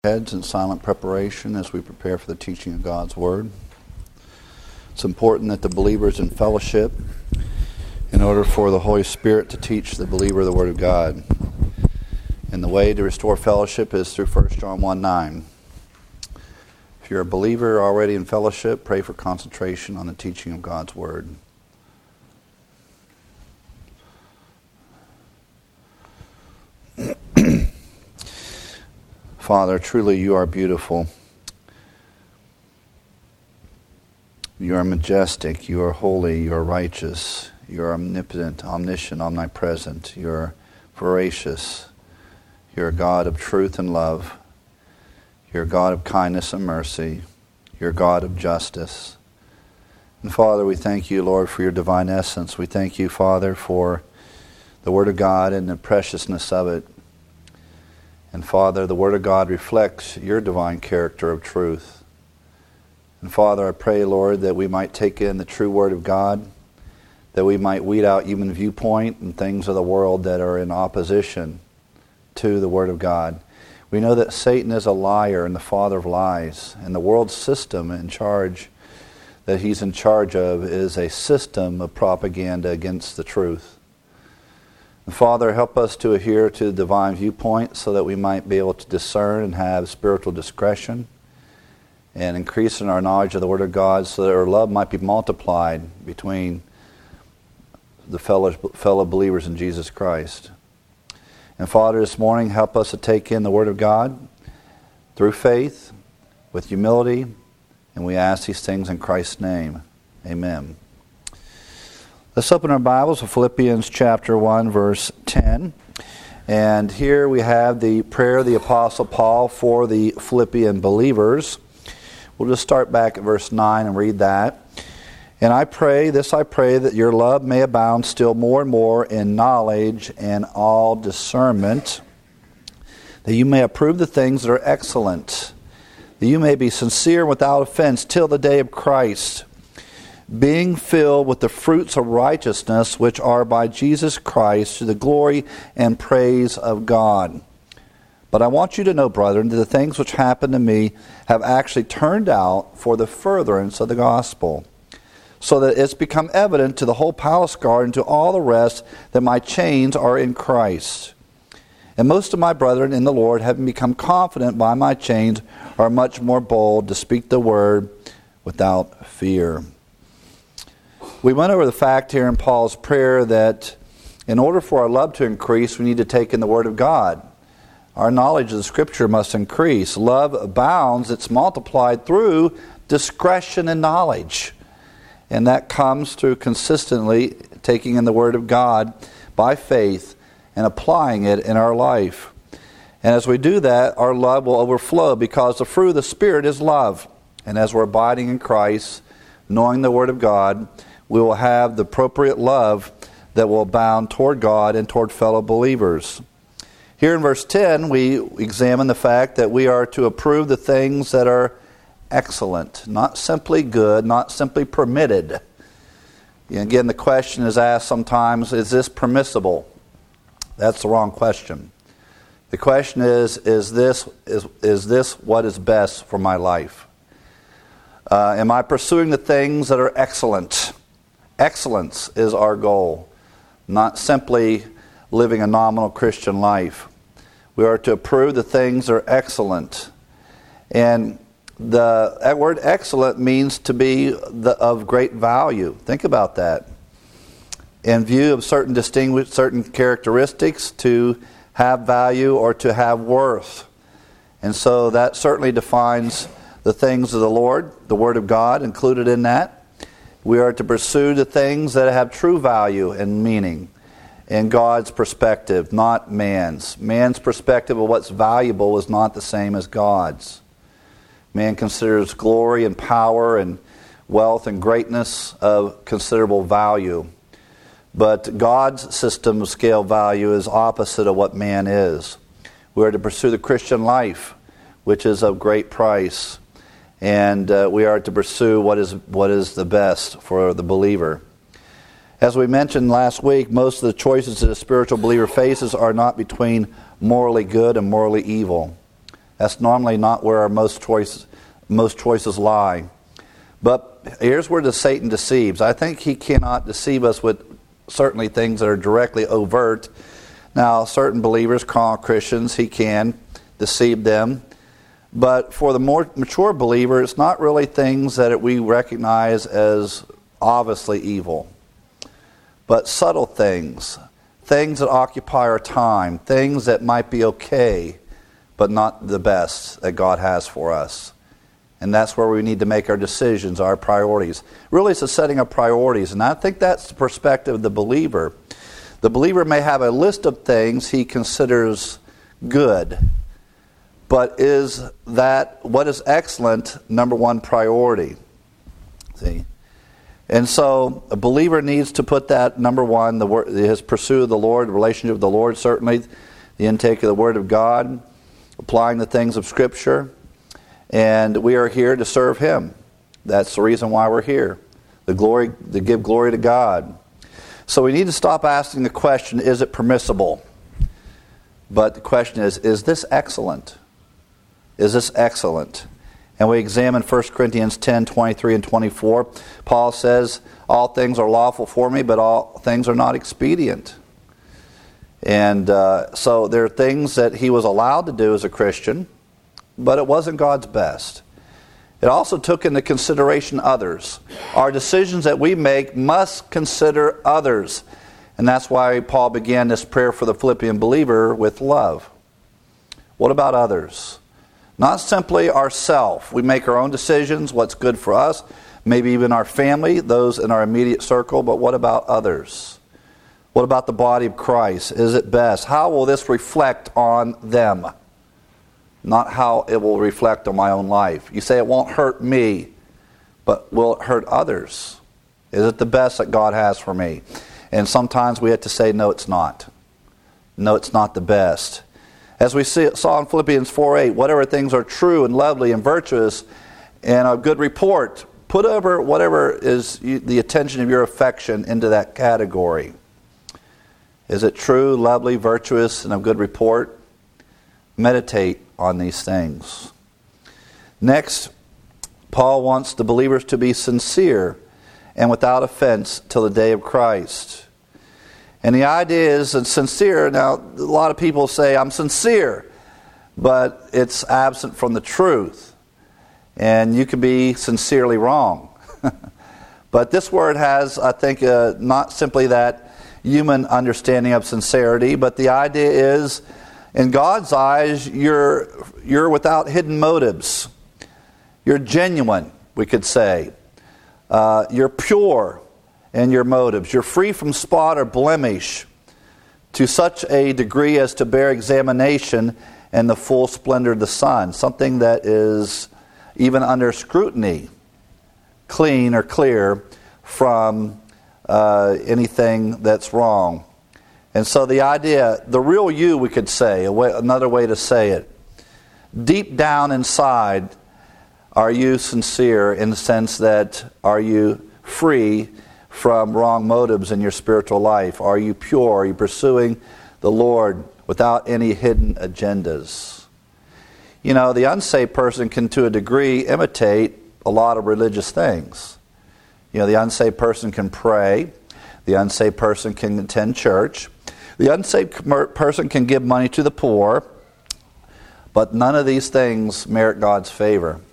Heads in silent preparation as we prepare for the teaching of God's Word. It's important that the believer is in fellowship in order for the Holy Spirit to teach the believer the Word of God. And the way to restore fellowship is through 1 John 1:9. If you're a believer already in fellowship, pray for concentration on the teaching of God's Word. Father, truly you are beautiful. You are majestic, you are holy, you are righteous, you are omnipotent, omniscient, omnipresent, you are voracious, you are a God of truth and love, you are a God of kindness and mercy, you are a God of justice. And Father, we thank you, Lord, for your divine essence. We thank you, Father, for the Word of God and the preciousness of it. And Father, the Word of God reflects your divine character of truth. And Father, I pray, Lord, that we might take in the true Word of God, that we might weed out human viewpoint and things of the world that are in opposition to the Word of God. We know that Satan is a liar and the father of lies, and the world system that he's in charge of is a system of propaganda against the truth. And Father, help us to adhere to the divine viewpoint so that we might be able to discern and have spiritual discretion and increase in our knowledge of the Word of God so that our love might be multiplied between the fellow believers in Jesus Christ. And Father, this morning, help us to take in the Word of God through faith, with humility, and we ask these things in Christ's name. Amen. Let's open our Bibles to Philippians chapter 1, verse 10. And here we have the prayer of the Apostle Paul for the Philippian believers. We'll just start back at verse 9 and read that. And I pray that your love may abound still more and more in knowledge and all discernment, that you may approve the things that are excellent, that you may be sincere without offense till the day of Christ, being filled with the fruits of righteousness which are by Jesus Christ to the glory and praise of God. But I want you to know, brethren, that the things which happened to me have actually turned out for the furtherance of the gospel, so that it's become evident to the whole palace guard and to all the rest that my chains are in Christ. And most of my brethren in the Lord, having become confident by my chains, are much more bold to speak the word without fear. We went over the fact here in Paul's prayer that in order for our love to increase, we need to take in the Word of God. Our knowledge of the Scripture must increase. Love abounds, it's multiplied through discretion and knowledge. And that comes through consistently taking in the Word of God by faith and applying it in our life. And as we do that, our love will overflow because the fruit of the Spirit is love. And as we're abiding in Christ, knowing the Word of God, we will have the appropriate love that will abound toward God and toward fellow believers. Here in verse 10, we examine the fact that we are to approve the things that are excellent, not simply good, not simply permitted. Again, the question is asked sometimes, is this permissible? That's the wrong question. The question is this what is best for my life? Am I pursuing the things that are excellent? Excellence is our goal, not simply living a nominal Christian life. We are to approve the things that are excellent. And the word excellent means to be of great value. Think about that. In view of certain characteristics, to have value or to have worth. And so that certainly defines the things of the Lord, the Word of God included in that. We are to pursue the things that have true value and meaning in God's perspective, not man's. Man's perspective of what's valuable is not the same as God's. Man considers glory and power and wealth and greatness of considerable value. But God's system of scale value is opposite of what man is. We are to pursue the Christian life, which is of great price. And we are to pursue what is the best for the believer. As we mentioned last week, most of the choices that a spiritual believer faces are not between morally good and morally evil. That's normally not where our most choices lie. But here's where Satan deceives. I think he cannot deceive us with certainly things that are directly overt. Now, certain believers, carnal Christians, he can deceive them. But for the more mature believer, it's not really things that we recognize as obviously evil, but subtle things, things that occupy our time, things that might be okay, but not the best that God has for us. And that's where we need to make our decisions, our priorities. Really, it's a setting of priorities, and I think that's the perspective of the believer. The believer may have a list of things he considers good, but is that what is excellent number one priority? See? And so a believer needs to put that number one, his pursuit of the Lord, the relationship with the Lord, certainly, the intake of the Word of God, applying the things of Scripture. And we are here to serve Him. That's the reason why we're here. To give glory to God. So we need to stop asking the question, is it permissible? But the question is this excellent? Is this excellent? And we examine 1 Corinthians 10, 23 and 24. Paul says, all things are lawful for me, but all things are not expedient. And so there are things that he was allowed to do as a Christian, but it wasn't God's best. It also took into consideration others. Our decisions that we make must consider others. And that's why Paul began this prayer for the Philippian believer with love. What about others? Not simply ourselves. We make our own decisions, what's good for us, maybe even our family, those in our immediate circle, but what about others? What about the body of Christ? Is it best? How will this reflect on them? Not how it will reflect on my own life. You say it won't hurt me, but will it hurt others? Is it the best that God has for me? And sometimes we have to say, no, it's not. No, it's not the best. As we saw in Philippians 4:8, whatever things are true and lovely and virtuous and of good report, put over whatever is the attention of your affection into that category. Is it true, lovely, virtuous, and of good report? Meditate on these things. Next, Paul wants the believers to be sincere and without offense till the day of Christ. And the idea is that sincere, now a lot of people say, I'm sincere, but it's absent from the truth. And you can be sincerely wrong. But this word has, I think, not simply that human understanding of sincerity, but the idea is, in God's eyes, you're without hidden motives. You're genuine, we could say. You're pure in your motives. You're free from spot or blemish to such a degree as to bear examination in the full splendor of the sun. Something that is, even under scrutiny, clean or clear from anything that's wrong. And so the idea, the real you, we could say, another way to say it, deep down inside, are you sincere in the sense that are you free from wrong motives in your spiritual life? Are you pure? Are you pursuing the Lord without any hidden agendas? You know, the unsaved person can, to a degree, imitate a lot of religious things. You know, the unsaved person can pray. The unsaved person can attend church. The unsaved person can give money to the poor. But none of these things merit God's favor.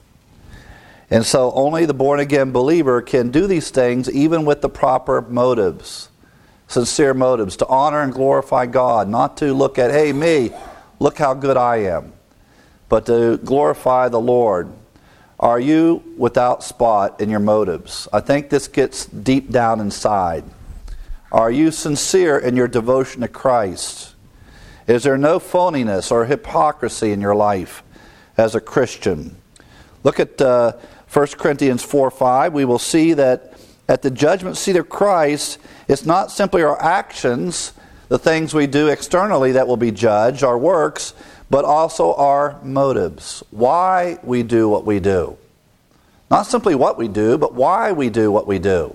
And so only the born-again believer can do these things even with the proper motives, sincere motives, to honor and glorify God, not to look at, hey, me, look how good I am, but to glorify the Lord. Are you without spot in your motives? I think this gets deep down inside. Are you sincere in your devotion to Christ? Is there no phoniness or hypocrisy in your life as a Christian? Look at 1 Corinthians 4:5. We will see that at the judgment seat of Christ, it's not simply our actions, the things we do externally that will be judged, our works, but also our motives. Why we do what we do. Not simply what we do, but why we do what we do.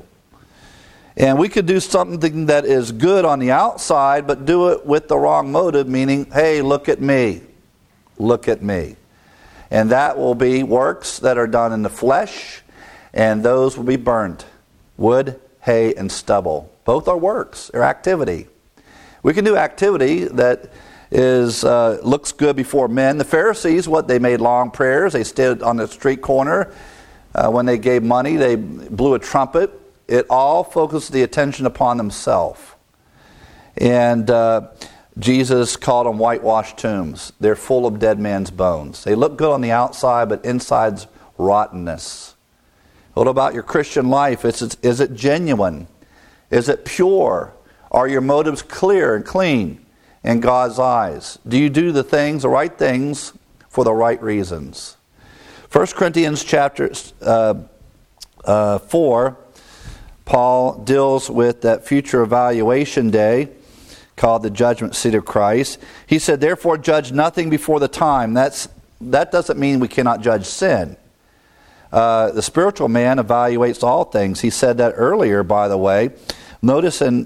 And we could do something that is good on the outside, but do it with the wrong motive, meaning, hey, look at me. Look at me. And that will be works that are done in the flesh, and those will be burnt. Wood, hay, and stubble. Both are works, or activity. We can do activity that looks good before men. The Pharisees, they made long prayers. They stood on the street corner. When they gave money, they blew a trumpet. It all focused the attention upon themselves. And Jesus called them whitewashed tombs. They're full of dead men's bones. They look good on the outside, but inside's rottenness. What about your Christian life? Is it genuine? Is it pure? Are your motives clear and clean in God's eyes? Do you do the right things, for the right reasons? 1 Corinthians chapter 4, Paul deals with that future evaluation day called the judgment seat of Christ. He said, therefore judge nothing before the time. That doesn't mean we cannot judge sin. The spiritual man evaluates all things. He said that earlier, by the way. Notice in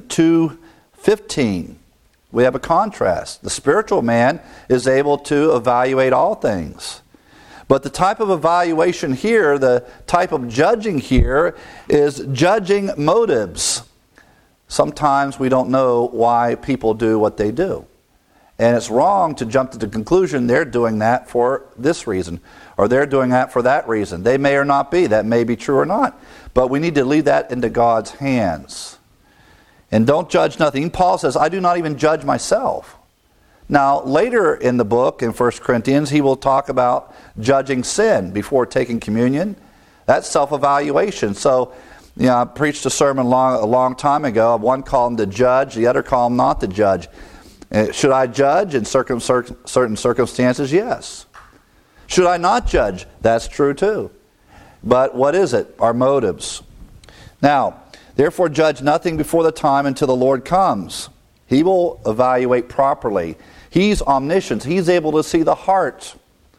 2:15, we have a contrast. The spiritual man is able to evaluate all things. But the type of evaluation here, the type of judging here, is judging motives. Sometimes we don't know why people do what they do. And it's wrong to jump to the conclusion they're doing that for this reason, or they're doing that for that reason. They may or not be. That may be true or not. But we need to leave that into God's hands. And don't judge nothing. Paul says, I do not even judge myself. Now, later in the book, in 1 Corinthians, he will talk about judging sin before taking communion. That's self-evaluation. So, I preached a sermon a long time ago. One called him to judge, the other called him not to judge. Should I judge in certain circumstances? Yes. Should I not judge? That's true too. But what is it? Our motives. Now, therefore judge nothing before the time until the Lord comes. He will evaluate properly. He's omniscient. He's able to see the heart.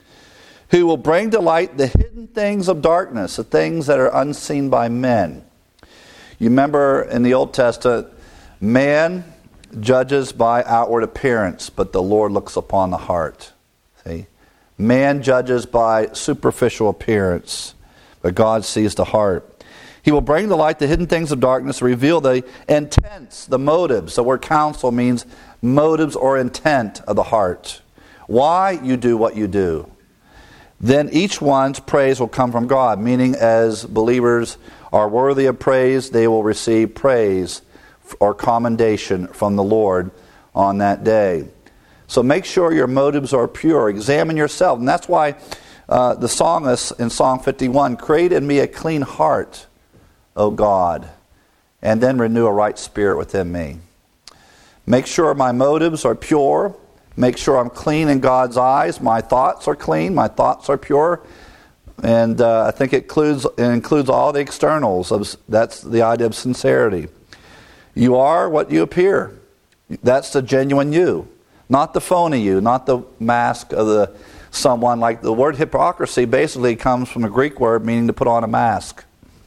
Who will bring to light the hidden things of darkness, the things that are unseen by men. You remember in the Old Testament, man judges by outward appearance, but the Lord looks upon the heart. See? Man judges by superficial appearance, but God sees the heart. He will bring to light the hidden things of darkness, reveal the intents, the motives. The word counsel means motives or intent of the heart. Why you do what you do. Then each one's praise will come from God, meaning as believers are worthy of praise, they will receive praise or commendation from the Lord on that day. So make sure your motives are pure. Examine yourself. And that's why the psalmist in Psalm 51, create in me a clean heart, O God, and then renew a right spirit within me. Make sure my motives are pure. Make sure I'm clean in God's eyes. My thoughts are clean. My thoughts are pure. And I think it includes all the externals. That's the idea of sincerity. You are what you appear. That's the genuine you. Not the phony you. Not the mask of someone. Like the word hypocrisy basically comes from a Greek word meaning to put on a mask.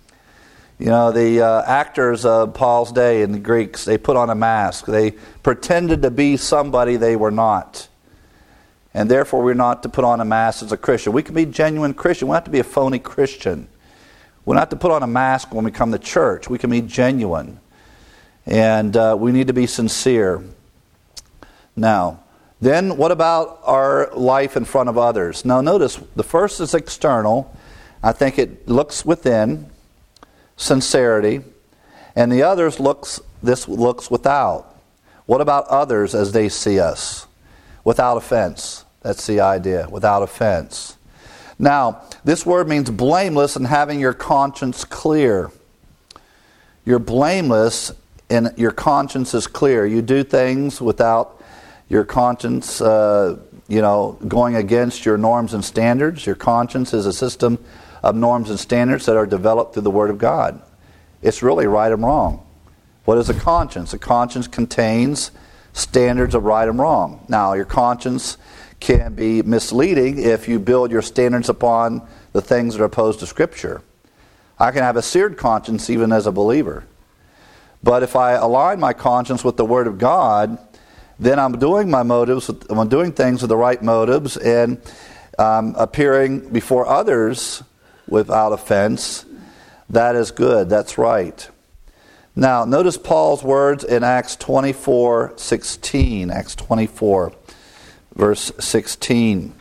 The actors of Paul's day in the Greeks, they put on a mask. They pretended to be somebody they were not. And therefore we're not to put on a mask as a Christian. We can be genuine Christian. We don't have to be a phony Christian. We don't have to put on a mask when we come to church. We can be genuine. And we need to be sincere. Now, then what about our life in front of others? Now notice, the first is external. I think it looks within. Sincerity, and the others looks without. What about others as they see us? Without offense. That's the idea, without offense. Now, this word means blameless and having your conscience clear. You're blameless and your conscience is clear. You do things without your conscience, going against your norms and standards. Your conscience is a system of norms and standards that are developed through the Word of God. It's really right and wrong. What is a conscience? A conscience contains standards of right and wrong. Now, your conscience can be misleading if you build your standards upon the things that are opposed to Scripture. I can have a seared conscience even as a believer. But if I align my conscience with the Word of God, then I'm doing things with the right motives, and appearing before others without offense, that is good. That's right. Now, notice Paul's words in Acts 24:16. Acts 24, verse 16.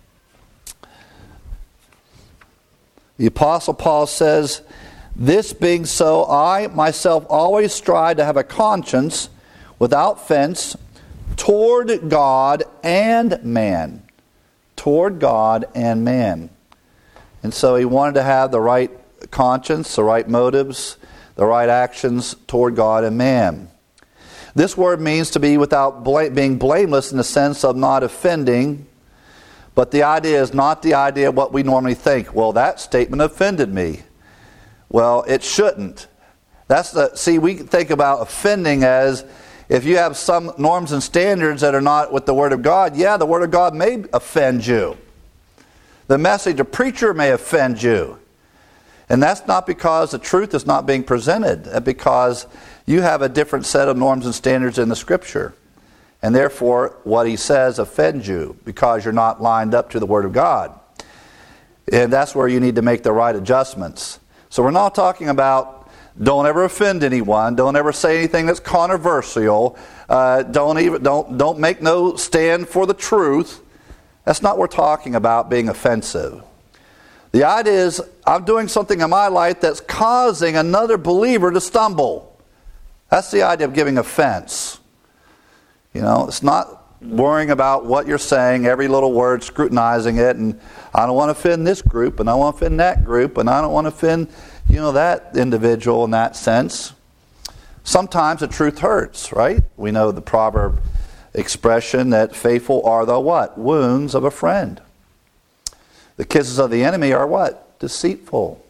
The Apostle Paul says, "This being so, I myself always strive to have a conscience without offense toward God and man." Toward God and man. And so he wanted to have the right conscience, the right motives, the right actions toward God and man. This word means to be without being blameless in the sense of not offending. But the idea is not the idea of what we normally think. Well, that statement offended me. Well, it shouldn't. We think about offending as if you have some norms and standards that are not with the Word of God. Yeah, the Word of God may offend you. The message of preacher may offend you. And that's not because the truth is not being presented. That's because you have a different set of norms and standards in the Scripture. And therefore, what he says offends you because you're not lined up to the Word of God. And that's where you need to make the right adjustments. So we're not talking about don't ever offend anyone. Don't ever say anything that's controversial. Don't make no stand for the truth. That's not what we're talking about being offensive. The idea is I'm doing something in my life that's causing another believer to stumble. That's the idea of giving offense. It's not worrying about what you're saying, every little word, scrutinizing it, and I don't want to offend this group, and I don't want to offend that group, and I don't want to offend, that individual in that sense. Sometimes the truth hurts, right? We know the proverb expression that faithful are the what? Wounds of a friend. The kisses of the enemy are what? Deceitful.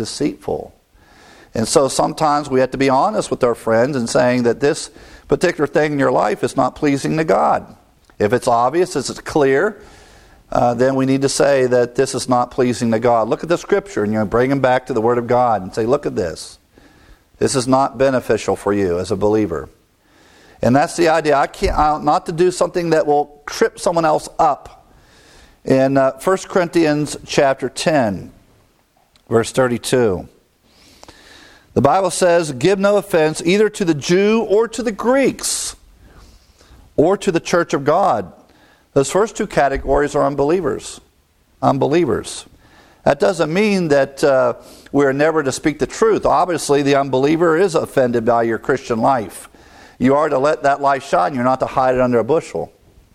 And so sometimes we have to be honest with our friends and saying that this particular thing in your life is not pleasing to God. If it's obvious, if it's clear, then we need to say that this is not pleasing to God. Look at the Scripture and bring them back to the Word of God and say, look at this. This is not beneficial for you as a believer. And that's the idea. Not to do something that will trip someone else up. In 1 Corinthians chapter 10, verse 32. The Bible says, "Give no offense either to the Jew or to the Greeks or to the church of God." Those first two categories are unbelievers. That doesn't mean that we're never to speak the truth. Obviously, the unbeliever is offended by your Christian life. You are to let that light shine. You're not to hide it under a bushel.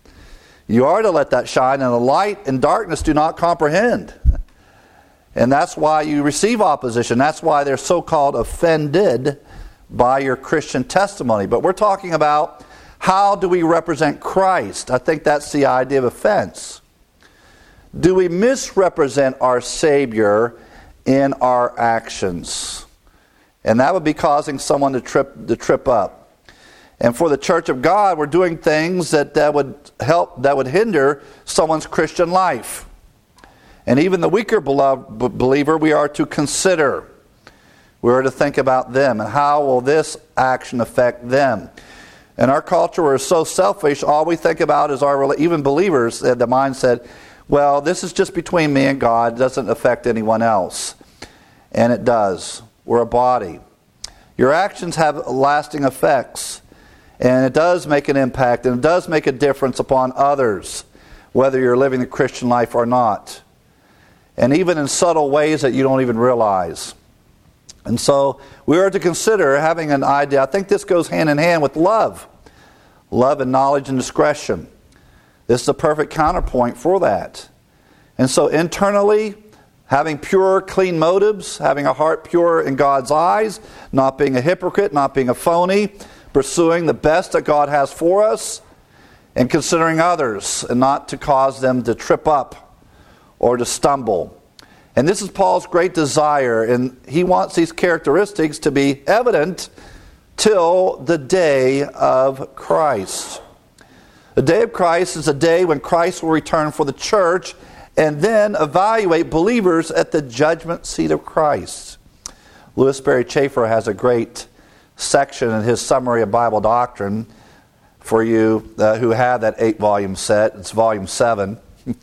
You are to let that shine, and the light and darkness do not comprehend. And that's why you receive opposition. That's why they're so-called offended by your Christian testimony. But we're talking about how do we represent Christ? I think that's the idea of offense. Do we misrepresent our Savior in our actions? And that would be causing someone to trip up. And for the church of God, we're doing things that would hinder someone's Christian life. And even the weaker believer, we are to consider. We are to think about them and how will this action affect them. In our culture, we're so selfish, all we think about is even believers, the mindset, well, this is just between me and God, it doesn't affect anyone else. And it does. We're a body. Your actions have lasting effects. And it does make an impact, and it does make a difference upon others, whether you're living the Christian life or not. And even in subtle ways that you don't even realize. And so we are to consider having an idea. I think this goes hand in hand with love. Love and knowledge and discretion. This is a perfect counterpoint for that. And so internally, having pure, clean motives, having a heart pure in God's eyes, not being a hypocrite, not being a phony, pursuing the best that God has for us, and considering others, and not to cause them to trip up or to stumble. And this is Paul's great desire, and he wants these characteristics to be evident till the day of Christ. The day of Christ is a day when Christ will return for the church and then evaluate believers at the judgment seat of Christ. Louis Berry Chafer has a great section in his summary of Bible doctrine for you who have that 8-volume set. It's volume 7.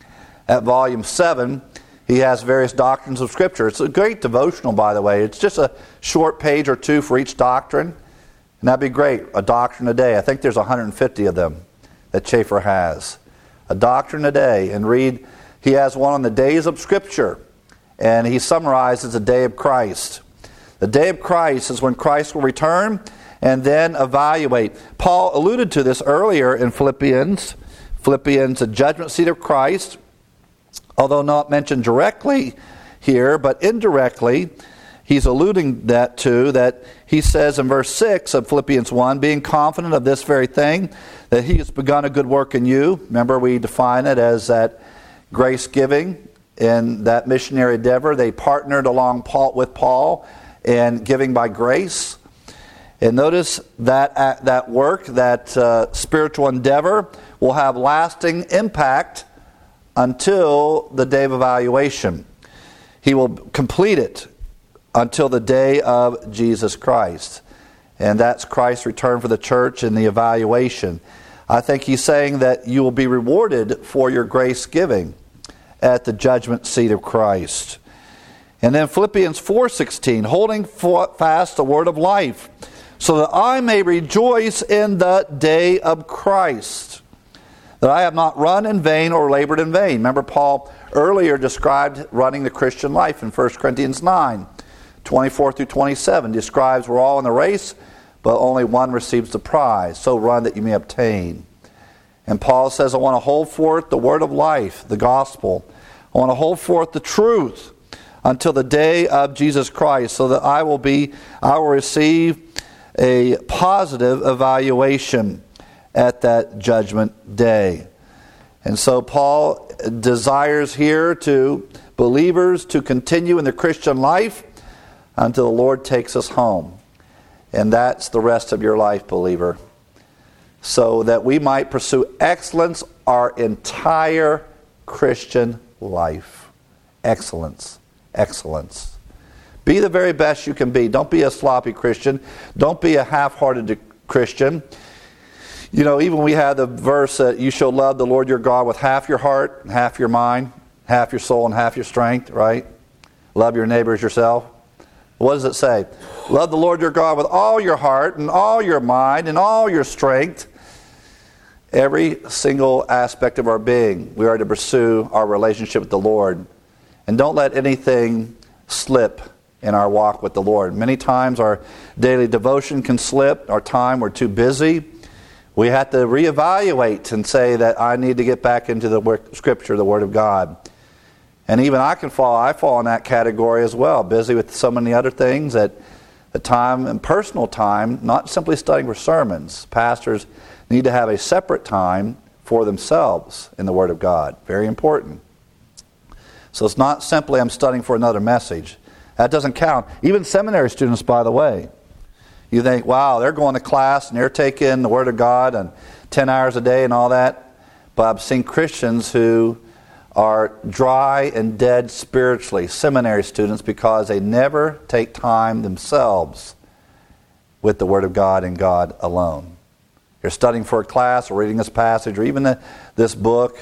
at volume 7, he has various doctrines of Scripture. It's a great devotional, by the way. It's just a short page or two for each doctrine. And that'd be great, a doctrine a day. I think there's 150 of them that Chafer has. A doctrine a day. And read, he has one on the days of Scripture. And he summarizes the day of Christ. The day of Christ is when Christ will return and then evaluate. Paul alluded to this earlier in Philippians. Philippians, the judgment seat of Christ, although not mentioned directly here, but indirectly, he's alluding that he says in verse 6 of Philippians 1, being confident of this very thing, that he has begun a good work in you. Remember, we define it as that grace giving in that missionary endeavor. They partnered along with Paul in giving by grace. And notice that work, that spiritual endeavor, will have lasting impact until the day of evaluation. He will complete it until the day of Jesus Christ. And that's Christ's return for the church and the evaluation. I think he's saying that you will be rewarded for your grace giving at the judgment seat of Christ. And then Philippians 4:16, holding fast the word of life, so that I may rejoice in the day of Christ, that I have not run in vain or labored in vain. Remember, Paul earlier described running the Christian life in 1 Corinthians 9, 24 through 27, describes we're all in the race, but only one receives the prize. So run that you may obtain. And Paul says, I want to hold forth the word of life, the gospel. I want to hold forth the truth until the day of Jesus Christ, so that I will receive a positive evaluation at that judgment day. And so Paul desires here to believers to continue in the Christian life until the Lord takes us home. And that's the rest of your life, believer. So that we might pursue excellence our entire Christian life. Excellence. Excellence. Be the very best you can be. Don't be a sloppy Christian. Don't be a half-hearted Christian. You know, even we have the verse that you shall love the Lord your God with half your heart, half your mind, half your soul, and half your strength, right? Love your neighbor as yourself. What does it say? Love the Lord your God with all your heart and all your mind and all your strength. Every single aspect of our being, we are to pursue our relationship with the Lord. And don't let anything slip in our walk with the Lord. Many times our daily devotion can slip. Our time, we're too busy. We have to reevaluate and say that I need to get back into the Scripture, the Word of God. And even I fall in that category as well, busy with so many other things at the time and personal time, not simply studying for sermons. Pastors need to have a separate time for themselves in the Word of God. Very important. So it's not simply I'm studying for another message. That doesn't count. Even seminary students, by the way. You think, wow, they're going to class and they're taking the Word of God and 10 hours a day and all that. But I've seen Christians who are dry and dead spiritually, seminary students, because they never take time themselves with the Word of God and God alone. You're studying for a class or reading this passage or even this book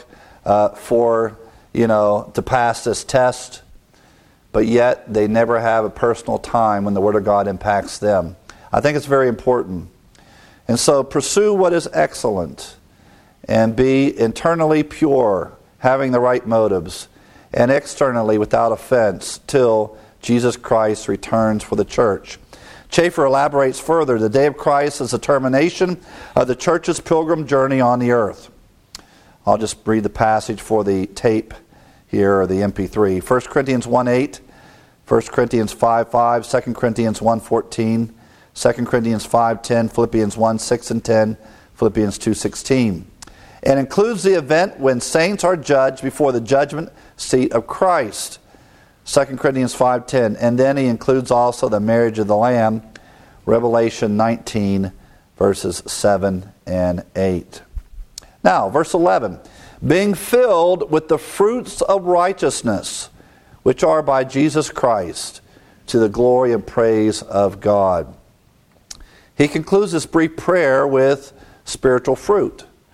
to pass this test, but yet they never have a personal time when the Word of God impacts them. I think it's very important. And so pursue what is excellent and be internally pure, having the right motives, and externally without offense till Jesus Christ returns for the church. Chafer elaborates further. The day of Christ is the termination of the church's pilgrim journey on the earth. I'll just read the passage for the tape here, or the MP3. 1 Corinthians 1:8, 1 Corinthians 5:5, 2 Corinthians 1:14, 2 Corinthians 5:10, Philippians 1:6 and 10, Philippians 2:16. And includes the event when saints are judged before the judgment seat of Christ. 2 Corinthians 5:10. And then he includes also the marriage of the Lamb, Revelation 19, verses 7 and 8. Now, verse 11. Being filled with the fruits of righteousness, which are by Jesus Christ, to the glory and praise of God. He concludes this brief prayer with spiritual fruit.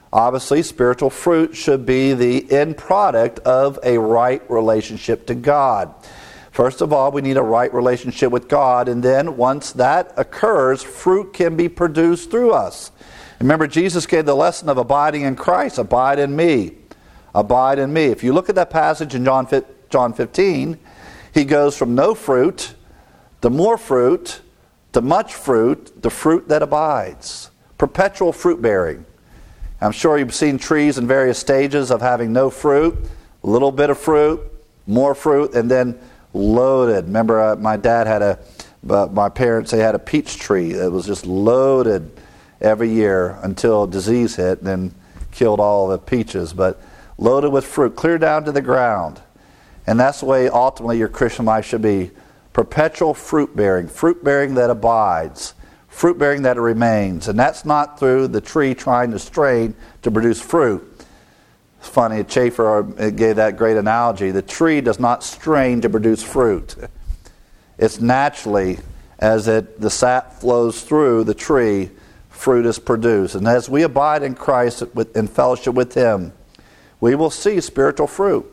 Obviously, spiritual fruit should be the end product of a right relationship to God. First of all, we need a right relationship with God, and then once that occurs, fruit can be produced through us. Remember, Jesus gave the lesson of abiding in Christ. Abide in me. Abide in me. If you look at that passage in John 15, he goes from no fruit to more fruit to much fruit, the fruit that abides. Perpetual fruit bearing. I'm sure you've seen trees in various stages of having no fruit, a little bit of fruit, more fruit, and then loaded. Remember, my parents, they had a peach tree that was just loaded every year until disease hit and then killed all the peaches, but loaded with fruit, clear down to the ground. And that's the way ultimately your Christian life should be. Perpetual fruit bearing that abides, fruit bearing that remains. And that's not through the tree trying to strain to produce fruit. It's funny, Schaeffer gave that great analogy. The tree does not strain to produce fruit. It's naturally, as the sap flows through the tree, fruit is produced. And as we abide in Christ in fellowship with Him, we will see spiritual fruit.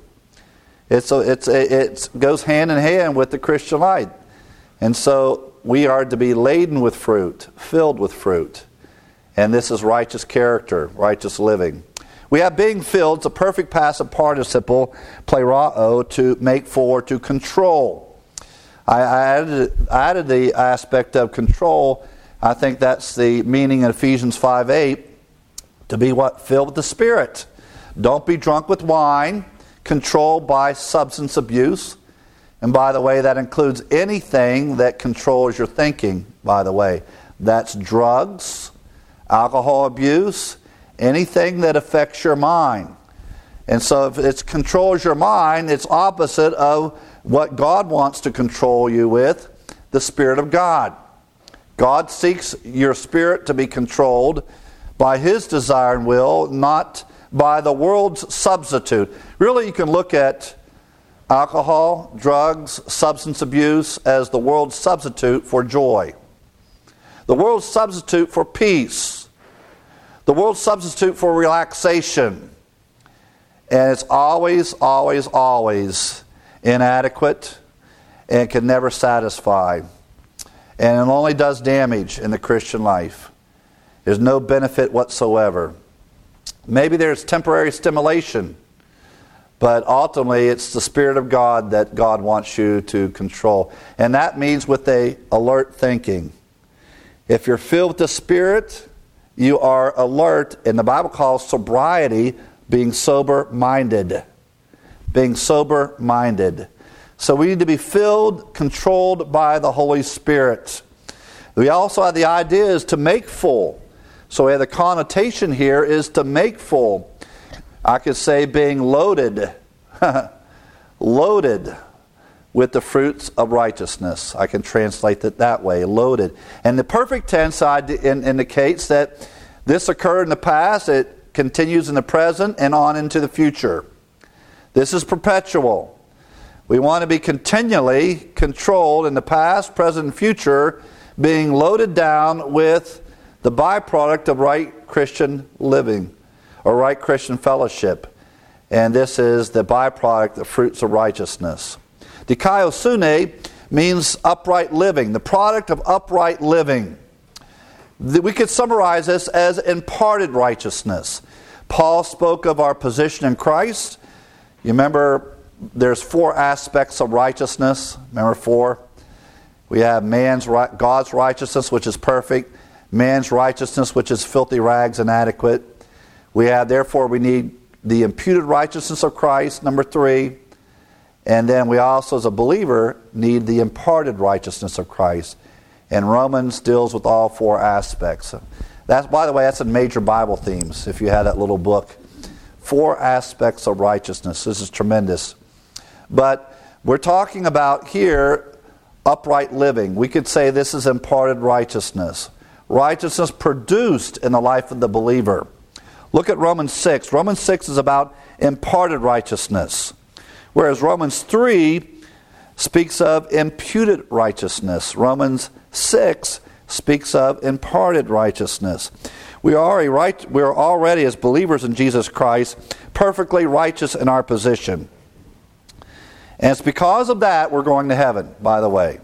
It goes hand in hand with the Christian life. And so we are to be laden with fruit, filled with fruit. And this is righteous character, righteous living. We have being filled, it's a perfect passive participle, plerao, to make for, to control. I added the aspect of control. I think that's the meaning in Ephesians 5:8, to be what? Filled with the Spirit. Don't be drunk with wine, controlled by substance abuse. And by the way, that includes anything that controls your thinking, by the way. That's drugs, alcohol abuse, anything that affects your mind. And so if it controls your mind, it's opposite of what God wants to control you with, the Spirit of God. God seeks your spirit to be controlled by His desire and will, not by the world's substitute. Really, you can look at alcohol, drugs, substance abuse as the world's substitute for joy. The world's substitute for peace. The world's substitute for relaxation. And it's always, always, always inadequate and can never satisfy. And it only does damage in the Christian life. There's no benefit whatsoever. Maybe there's temporary stimulation, but ultimately it's the Spirit of God that God wants you to control. And that means with a alert thinking. If you're filled with the Spirit, you are alert, and the Bible calls sobriety being sober-minded. Being sober-minded. So we need to be filled, controlled by the Holy Spirit. We also have the idea is to make full. So we have the connotation here is to make full. I could say being loaded. Loaded with the fruits of righteousness. I can translate it that way, loaded. And the perfect tense indicates that this occurred in the past, it continues in the present, and on into the future. This is perpetual. We want to be continually controlled in the past, present, and future, being loaded down with the byproduct of right Christian living, or right Christian fellowship. And this is the byproduct of fruits of righteousness. Dikaiosune means upright living, the product of upright living. We could summarize this as imparted righteousness. Paul spoke of our position in Christ. You remember there's 4 aspects of righteousness. Remember 4? We have God's righteousness, which is perfect. Man's righteousness, which is filthy rags, inadequate. Therefore we need the imputed righteousness of Christ, number 3. And then we also, as a believer, need the imparted righteousness of Christ. And Romans deals with all 4 aspects. By the way, that's in major Bible themes, if you have that little book. 4 aspects of righteousness. This is tremendous. But we're talking about here upright living. We could say this is imparted righteousness. Righteousness produced in the life of the believer. Look at Romans 6. Romans 6 is about imparted righteousness. Whereas Romans 3 speaks of imputed righteousness. Romans 6 speaks of imparted righteousness. We are already, as believers in Jesus Christ, perfectly righteous in our position. And it's because of that we're going to heaven, by the way.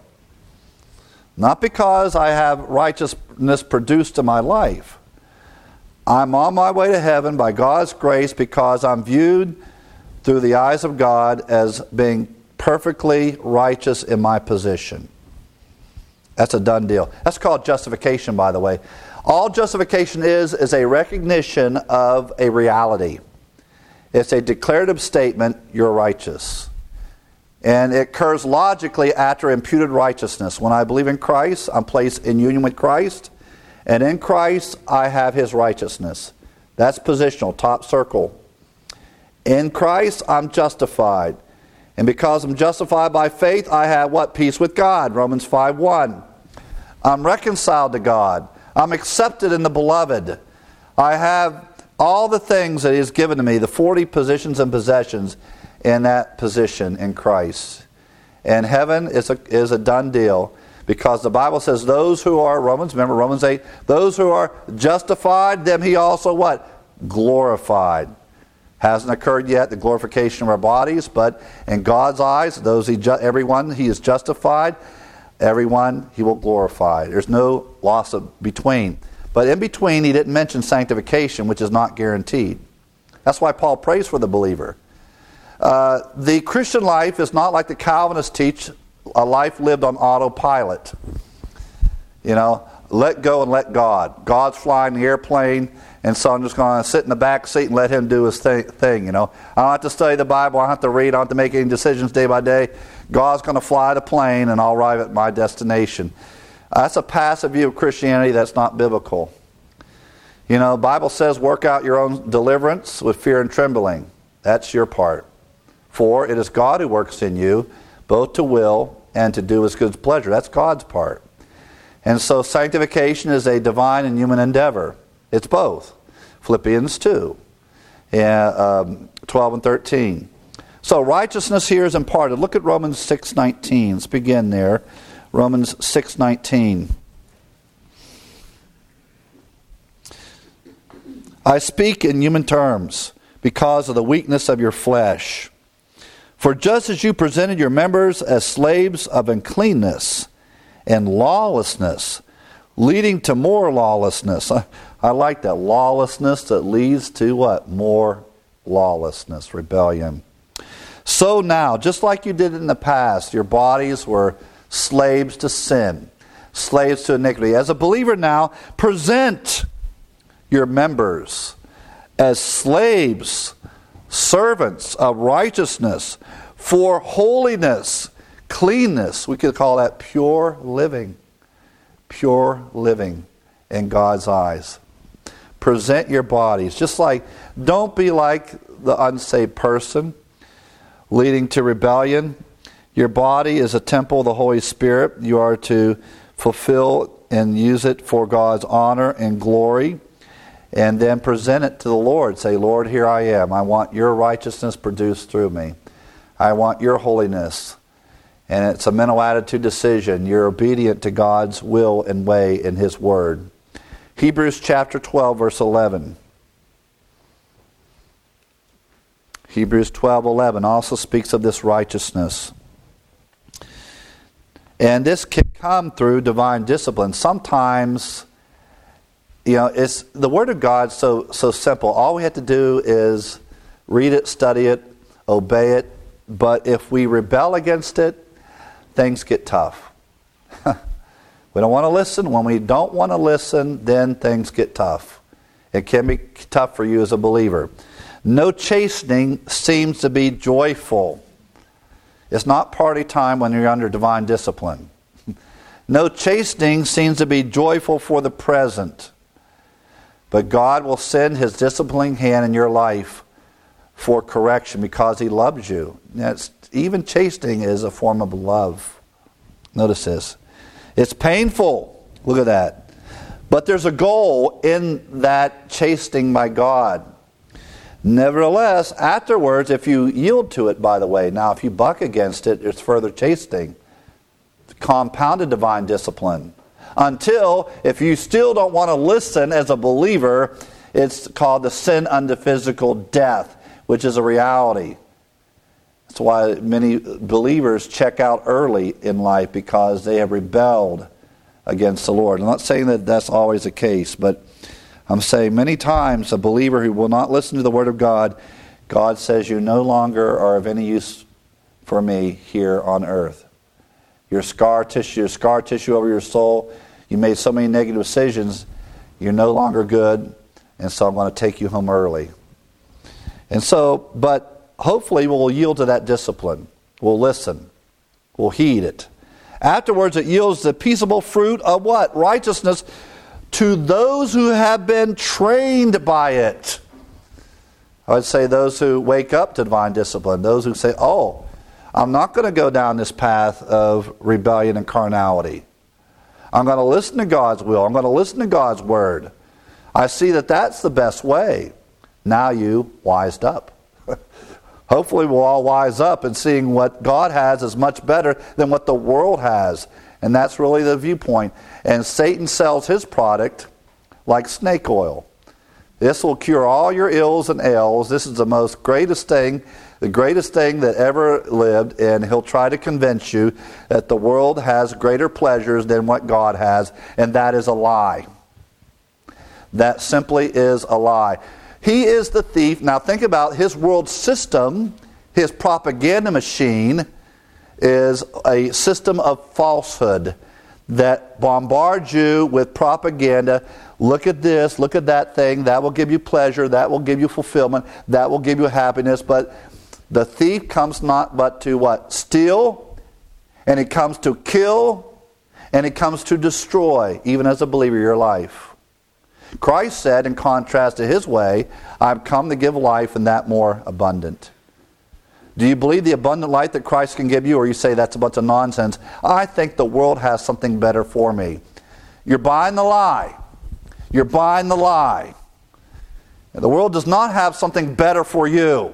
Not because I have righteousness produced in my life. I'm on my way to heaven by God's grace because I'm viewed through the eyes of God as being perfectly righteous in my position. That's a done deal. That's called justification, by the way. All justification is a recognition of a reality. It's a declarative statement, you're righteous. And it occurs logically after imputed righteousness. When I believe in Christ, I'm placed in union with Christ. And in Christ, I have His righteousness. That's positional, top circle. In Christ, I'm justified. And because I'm justified by faith, I have what? Peace with God. Romans 5:1. I'm reconciled to God. I'm accepted in the beloved. I have all the things that He has given to me, the 40 positions and possessions in that position in Christ. And heaven is a done deal because the Bible says those who are, remember Romans 8, those who are justified, them He also what? Glorified. Hasn't occurred yet, the glorification of our bodies, but in God's eyes, everyone He is justified, everyone He will glorify. There's no loss of between. But in between, He didn't mention sanctification, which is not guaranteed. That's why Paul prays for the believer. The Christian life is not like the Calvinists teach, a life lived on autopilot. You know, let go and let God. God's flying the airplane, and so I'm just going to sit in the back seat and let Him do His thing, you know. I don't have to study the Bible, I don't have to read, I don't have to make any decisions day by day. God's going to fly the plane and I'll arrive at my destination. That's a passive view of Christianity that's not biblical. You know, the Bible says work out your own deliverance with fear and trembling. That's your part. For it is God who works in you, both to will and to do His good pleasure. That's God's part. And so sanctification is a divine and human endeavor. It's both. Philippians 2, 12 and 13. So righteousness here is imparted. Look at Romans 6:19. Let's begin there. Romans 6:19. I speak in human terms because of the weakness of your flesh. For just as you presented your members as slaves of uncleanness and lawlessness, leading to more lawlessness. I like that. Lawlessness that leads to what? More lawlessness, rebellion. So now, just like you did in the past, your bodies were slaves to sin, slaves to iniquity. As a believer now, present your members as slaves, servants of righteousness, for holiness, cleanness. We could call that pure living. Pure living in God's eyes. Present your bodies. Just like, don't be like the unsaved person, leading to rebellion. Your body is a temple of the Holy Spirit. You are to fulfill and use it for God's honor and glory. And then present it to the Lord. Say, Lord, here I am. I want your righteousness produced through me. I want your holiness. And it's a mental attitude decision. You're obedient to God's will and way in His Word. Hebrews chapter 12, verse 11. Hebrews 12:11 also speaks of this righteousness. And this can come through divine discipline. Sometimes, you know, it's the Word of God so simple. All we have to do is read it, study it, obey it. But if we rebel against it, things get tough. We don't want to listen. When we don't want to listen, then things get tough. It can be tough for you as a believer. No chastening seems to be joyful. It's not party time when you're under divine discipline. No chastening seems to be joyful for the present. But God will send His disciplining hand in your life for correction because He loves you. Even chastening is a form of love. Notice this. It's painful. Look at that. But there's a goal in that chastening by God. Nevertheless, afterwards, if you yield to it, by the way, now if you buck against it, it's further chastening. Compounded divine discipline. Until, if you still don't want to listen as a believer, it's called the sin unto physical death, which is a reality. That's why many believers check out early in life, because they have rebelled against the Lord. I'm not saying that that's always the case, but I'm saying many times a believer who will not listen to the Word of God, God says, you no longer are of any use for me here on earth. Your scar tissue over your soul, you made so many negative decisions, you're no longer good, and so I'm going to take you home early. And so, but hopefully we'll yield to that discipline. We'll listen. We'll heed it. Afterwards, it yields the peaceable fruit of what? Righteousness to those who have been trained by it. I would say those who wake up to divine discipline. Those who say, oh, I'm not going to go down this path of rebellion and carnality. I'm going to listen to God's will. I'm going to listen to God's word. I see that that's the best way. Now you wised up. Hopefully we'll all wise up, and seeing what God has is much better than what the world has. And that's really the viewpoint. And Satan sells his product like snake oil. This will cure all your ills and ails. This is the greatest thing that ever lived, and he'll try to convince you that the world has greater pleasures than what God has, and that is a lie. That simply is a lie. He is the thief. Now think about his world system. His propaganda machine is a system of falsehood that bombards you with propaganda. Look at this, look at that thing. That will give you pleasure. That will give you fulfillment. That will give you happiness. But the thief comes not but to what? Steal. And he comes to kill. And he comes to destroy, even as a believer, your life. Christ said, in contrast to his way, I've come to give life, and that more abundant. Do you believe the abundant life that Christ can give you, or you say that's a bunch of nonsense? I think the world has something better for me. You're buying the lie. You're buying the lie. The world does not have something better for you.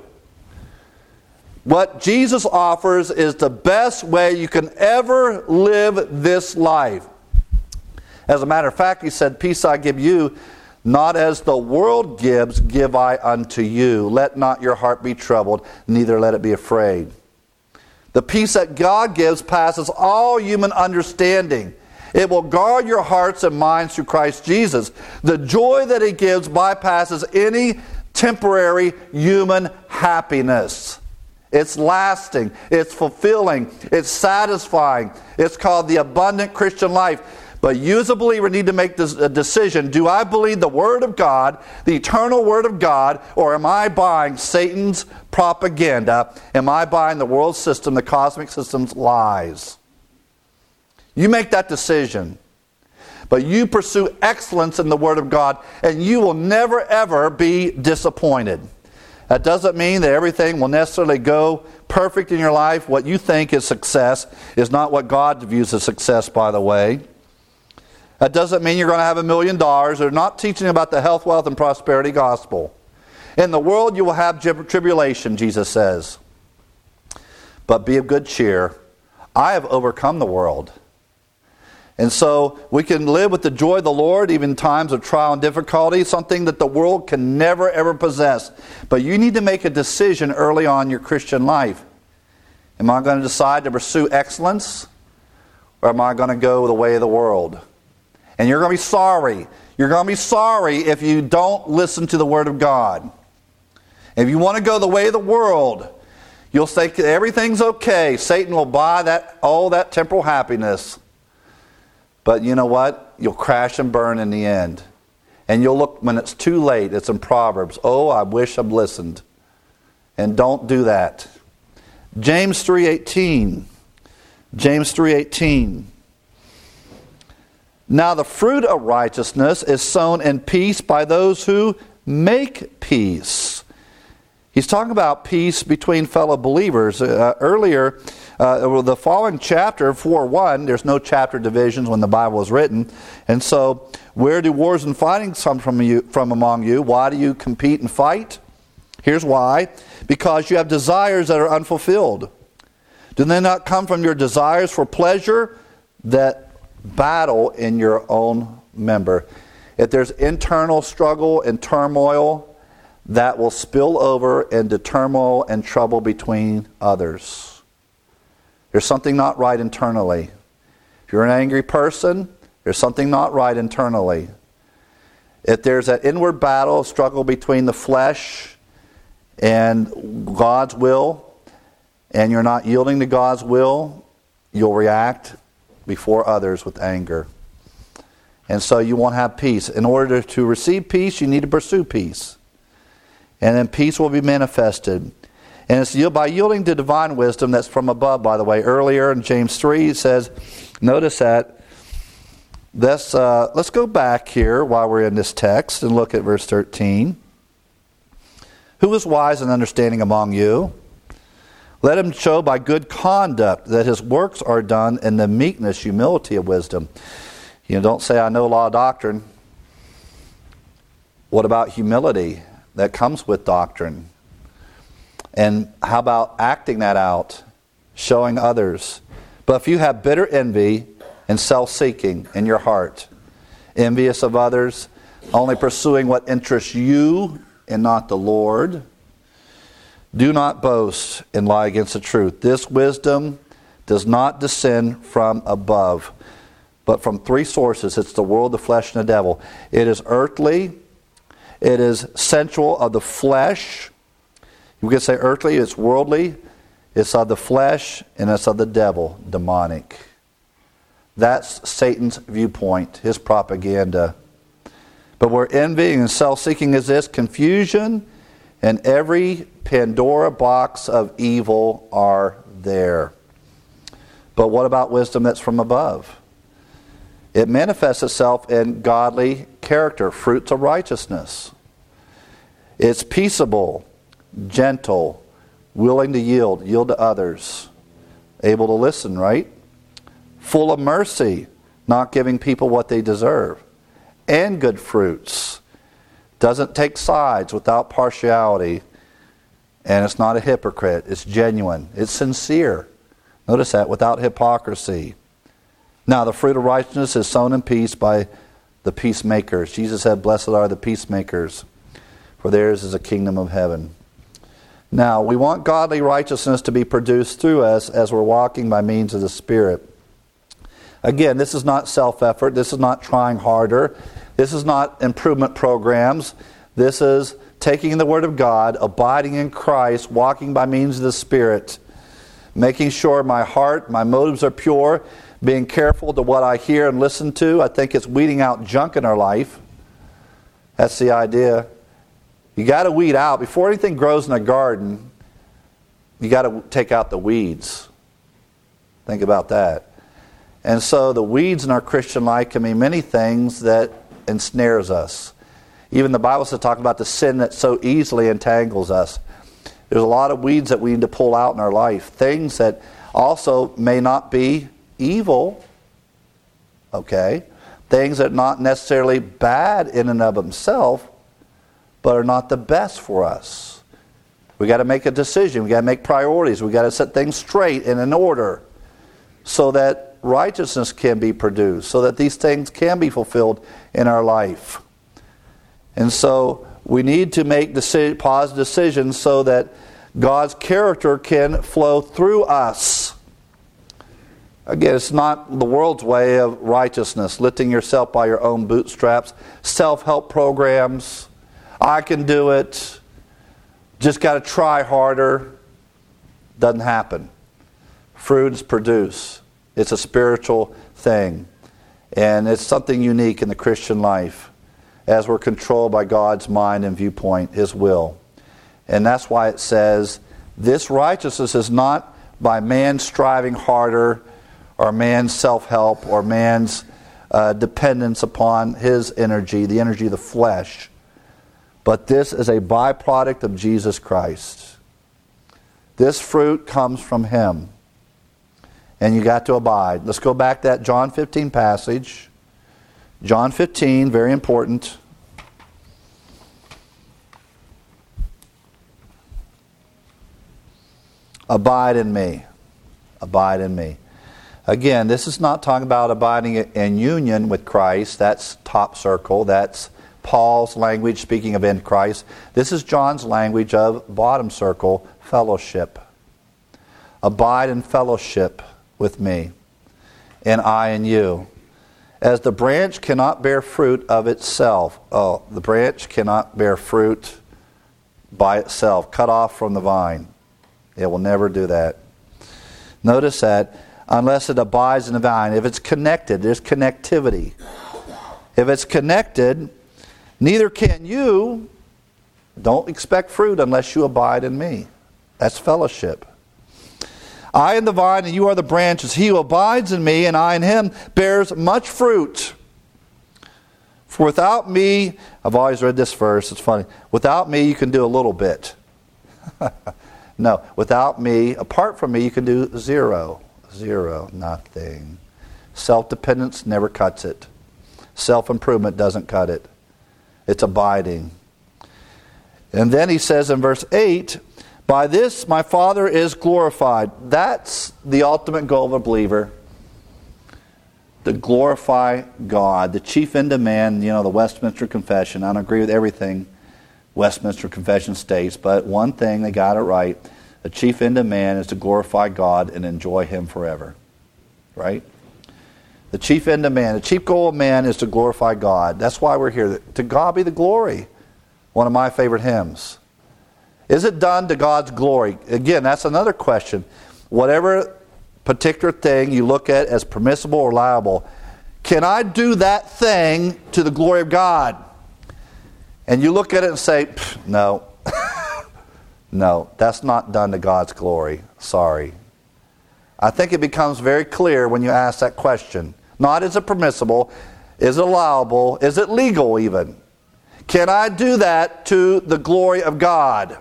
What Jesus offers is the best way you can ever live this life. As a matter of fact, he said, peace I give you, not as the world gives, give I unto you. Let not your heart be troubled, neither let it be afraid. The peace that God gives passes all human understanding. It will guard your hearts and minds through Christ Jesus. The joy that he gives bypasses any temporary human happiness. It's lasting, it's fulfilling, it's satisfying. It's called the abundant Christian life. But you as a believer need to make a decision. Do I believe the Word of God, the eternal Word of God, or am I buying Satan's propaganda? Am I buying the world system, the cosmic system's lies? You make that decision. But you pursue excellence in the Word of God, and you will never ever be disappointed. That doesn't mean that everything will necessarily go perfect in your life. What you think is success is not what God views as success, by the way. That doesn't mean you're going to have $1 million. They're not teaching about the health, wealth, and prosperity gospel. In the world you will have tribulation, Jesus says. But be of good cheer. I have overcome the world. And so we can live with the joy of the Lord even in times of trial and difficulty, something that the world can never ever possess. But you need to make a decision early on in your Christian life. Am I going to decide to pursue excellence, or am I going to go the way of the world? And you're going to be sorry. You're going to be sorry if you don't listen to the Word of God. If you want to go the way of the world, you'll say everything's okay. Satan will buy that temporal happiness. But you know what? You'll crash and burn in the end. And you'll look when it's too late. It's in Proverbs. Oh, I wish I'd listened. And don't do that. James 3:18. James 3:18. Now the fruit of righteousness is sown in peace by those who make peace. He's talking about peace between fellow believers. Earlier, the following chapter, 4:1, there's no chapter divisions when the Bible was written. And so, where do wars and fighting come from among you? Why do you compete and fight? Here's why. Because you have desires that are unfulfilled. Do they not come from your desires for pleasure that battle in your own member. If there's internal struggle and turmoil, that will spill over into turmoil and trouble between others. There's something not right internally. If you're an angry person, there's something not right internally. If there's an inward battle, struggle between the flesh and God's will, and you're not yielding to God's will, you'll react before others with anger. And so you won't have peace. In order to receive peace, you need to pursue peace. And then peace will be manifested. And it's by yielding to divine wisdom that's from above, by the way. Earlier in James 3, it says, notice that. Let's go back here while we're in this text and look at verse 13. Who is wise and understanding among you? Let him show by good conduct that his works are done in the meekness, humility of wisdom. Don't say, I know a lot of doctrine. What about humility that comes with doctrine? And how about acting that out, showing others? But if you have bitter envy and self-seeking in your heart, envious of others, only pursuing what interests you and not the Lord, do not boast and lie against the truth. This wisdom does not descend from above, but from three sources. It's the world, the flesh, and the devil. It is earthly. It is sensual of the flesh. You can say earthly, it's worldly. It's of the flesh, and it's of the devil, demonic. That's Satan's viewpoint, his propaganda. But where envy and self-seeking is this, confusion and every Pandora box of evil are there. But what about wisdom that's from above? It manifests itself in godly character, fruits of righteousness. It's peaceable, gentle, willing to yield to others, able to listen, right? Full of mercy, not giving people what they deserve, and good fruits. Doesn't take sides, without partiality, and it's not a hypocrite. It's genuine. It's sincere. Notice that, without hypocrisy. Now, the fruit of righteousness is sown in peace by the peacemakers. Jesus said, blessed are the peacemakers, for theirs is the kingdom of heaven. Now, we want godly righteousness to be produced through us as we're walking by means of the Spirit. Again, this is not self-effort. This is not trying harder. This is not improvement programs. This is taking the Word of God, abiding in Christ, walking by means of the Spirit, making sure my heart, my motives are pure, being careful to what I hear and listen to. I think it's weeding out junk in our life. That's the idea. You got to weed out. Before anything grows in a garden, you got to take out the weeds. Think about that. And so the weeds in our Christian life can be many things that ensnares us. Even the Bible says, talk about the sin that so easily entangles us. There's a lot of weeds that we need to pull out in our life. Things that also may not be evil. Okay? Things that are not necessarily bad in and of themselves, but are not the best for us. We got to make a decision. We got to make priorities. We got to set things straight and in order so that righteousness can be produced, so that these things can be fulfilled in our life. And so we need to make positive decisions so that God's character can flow through us. Again, it's not the world's way of righteousness, lifting yourself by your own bootstraps, self-help programs. I can do it. Just got to try harder. Doesn't happen. Fruit is produced. It's a spiritual thing. And it's something unique in the Christian life as we're controlled by God's mind and viewpoint, His will. And that's why it says, this righteousness is not by man striving harder or man's self-help or man's dependence upon his energy, the energy of the flesh. But this is a byproduct of Jesus Christ. This fruit comes from Him. And you got to abide. Let's go back to that John 15 passage. John 15, very important. Abide in me. Abide in me. Again, this is not talking about abiding in union with Christ. That's top circle. That's Paul's language, speaking of in Christ. This is John's language of bottom circle, fellowship. Abide in fellowship with me, and I in you. As the branch cannot bear fruit of itself. Oh, the branch cannot bear fruit by itself, cut off from the vine. It will never do that. Notice that, unless it abides in the vine. If it's connected, there's connectivity. If it's connected, neither can you. Don't expect fruit unless you abide in me. That's fellowship. I am the vine and you are the branches. He who abides in me and I in him bears much fruit. For without me, I've always read this verse, it's funny. Without me you can do a little bit. No, without me, apart from me, you can do zero. Zero, nothing. Self-dependence never cuts it. Self-improvement doesn't cut it. It's abiding. And then he says in verse 8, by this my Father is glorified. That's the ultimate goal of a believer. To glorify God. The chief end of man, the Westminster Confession. I don't agree with everything Westminster Confession states, but one thing, they got it right. The chief end of man is to glorify God and enjoy him forever. Right? The chief end of man, the chief goal of man is to glorify God. That's why we're here. To God be the glory. One of my favorite hymns. Is it done to God's glory? Again, that's another question. Whatever particular thing you look at as permissible or liable, can I do that thing to the glory of God? And you look at it and say, no. No, that's not done to God's glory. Sorry. I think it becomes very clear when you ask that question. Not is it permissible, is it allowable, is it legal even? Can I do that to the glory of God?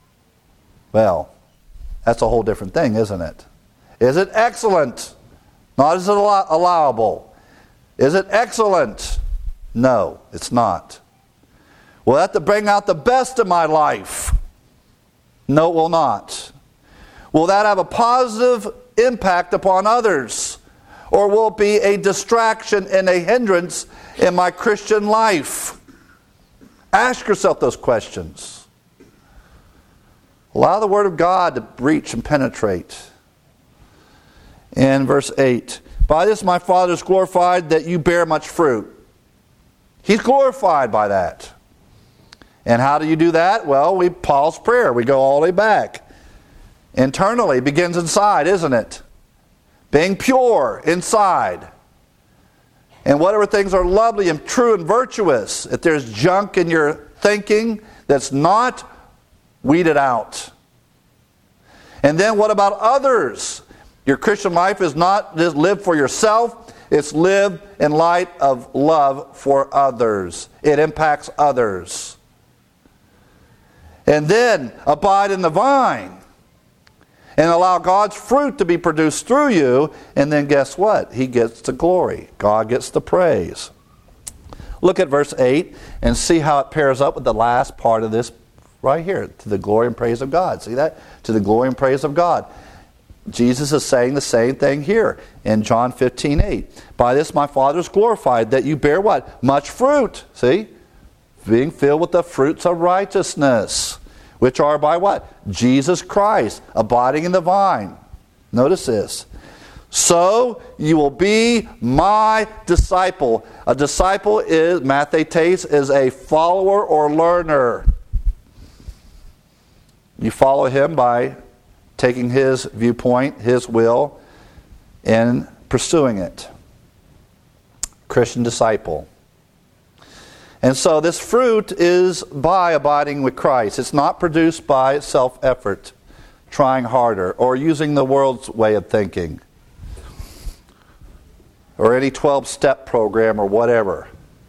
Well, that's a whole different thing, isn't it? Is it excellent? Not is it allowable. Is it excellent? No, it's not. Will that to bring out the best of my life? No, it will not. Will that have a positive impact upon others? Or will it be a distraction and a hindrance in my Christian life? Ask yourself those questions. Allow the Word of God to reach and penetrate. In verse 8, by this my Father is glorified that you bear much fruit. He's glorified by that. And how do you do that? Well, Paul's prayer. We go all the way back. Internally, it begins inside, isn't it? Being pure inside. And whatever things are lovely and true and virtuous, if there's junk in your thinking that's not, weed it out. And then what about others? Your Christian life is not just live for yourself, it's live in light of love for others. It impacts others. And then abide in the vine and allow God's fruit to be produced through you, and then guess what? He gets the glory. God gets the praise. Look at verse 8 and see how it pairs up with the last part of this right here, to the glory and praise of God. See that? To the glory and praise of God. Jesus is saying the same thing here in John 15:8. By this my Father is glorified, that you bear what? Much fruit. See? Being filled with the fruits of righteousness, which are by what? Jesus Christ, abiding in the vine. Notice this. So you will be my disciple. A disciple is, mathetes, is a follower or learner. You follow him by taking his viewpoint, his will, and pursuing it. Christian disciple. And so this fruit is by abiding with Christ. It's not produced by self-effort, trying harder, or using the world's way of thinking, or any 12-step program or whatever.